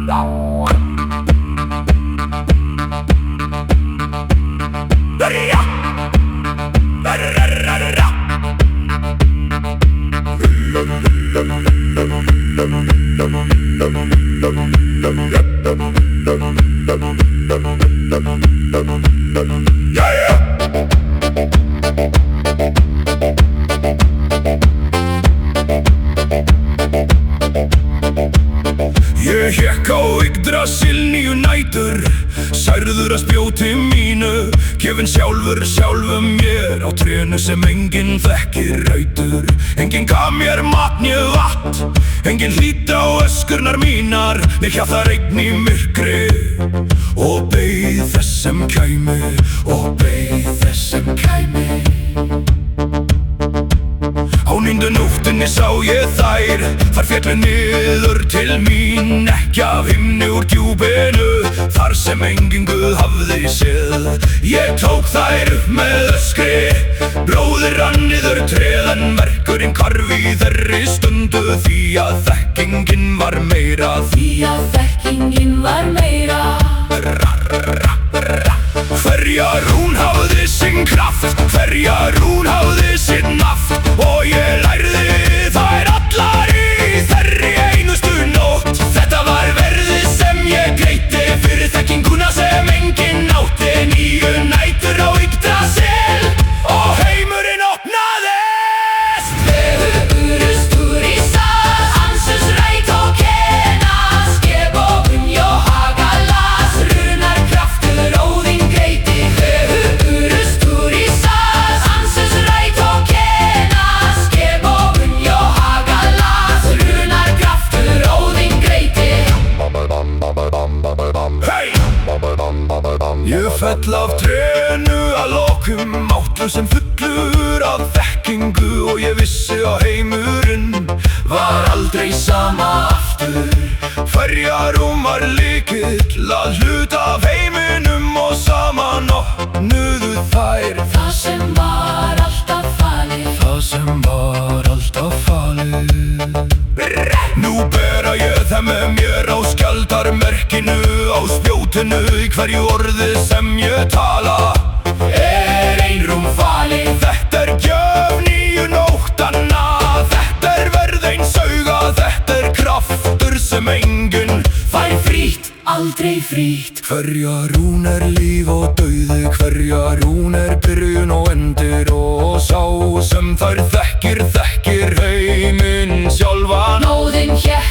Ég hékk á Yggdrasil 9 nætur, særður að spjóti mínu, gefinn sjálfum mér á trénu sem enginn þekkir rætur. Enginn gaf mér mat né vatn, enginn hlýddi á öskurnar mínar. Mér hjarðar einn í myrkri og beið þess sem kæmi, og beið þess sem kæmi. Á 9. nóttinni sá ég þær féllu niður til mín, ekki af himni úr djúpinu, þar sem enginn guð hafði séð. Ég tók þær upp með öskri, blóðið rann niður tréð, en verkurinn hvarf í þeirri stundu, því að þekkingin var meira, því að þekkingin var meira. Hverjar hún hafði sinn kraft, hverjar hún hafði sinn naft, og ég lærði þær allar í þeirri einustu nótt. Þetta var verðið sem ég greiddi fyrir þekkinguna sem enginn átti. 9 nætur á Yggdrasil og heimurinn opnaðist. Höfurust úr í sal, Ansus ræt og Kenas, Gebobun Johagalas, runar kraftur Óðinn greiti. Höfurust úr í sal, Ansus ræt og Kenas, Gebobun Johagalas, runar kraftur Óðinn greiti. Hey! Ég fell af trénu að lokum, máttlaus en fullur af þekkingu, og ég vissi að heimurinn var aldrei sama aftur. Hverjar hún var lykill að hluta af heiminum, og saman opnuðu þær það sem var alltaf falið, það sem var alltaf falið. Nú bera ég þeim með mér á skjaldarmerkinu, á spjótinu, í hverju orði sem ég tala einrúm falið. Þetta gjöf 9 nóttanna, þetta verð ein sauga, þetta kraftur sem enginn fær frítt, aldrei frítt. Hverjar hún líf og dauði, hverjar hún byrjun og endir, og sá sem þær þekkir heiminn sjálfan. Óðinn